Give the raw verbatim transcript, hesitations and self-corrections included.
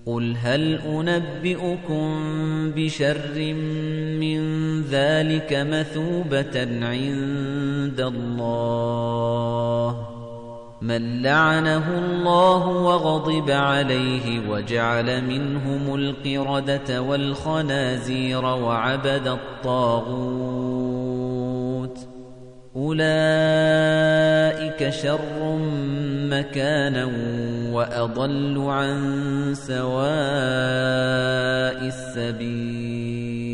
قُلْ هَلْ أُنَبِّئُكُم بِشَرٍّ مِّن ذَلِكَ مَثُوبَةً عِندَ اللَّهِ مَن لَّعَنَهُ اللَّهُ وَغَضِبَ عَلَيْهِ وَجَعَلَ مِنْهُمُ الْقِرَدَةَ وَالْخَنَازِيرَ وَعَبَدَ الطَّاغُوتَ أُولَئِكَ شَرٌّ مَّكَانًا وَأَضَلُّ عَن سَوَاءِ السَّبِيلِ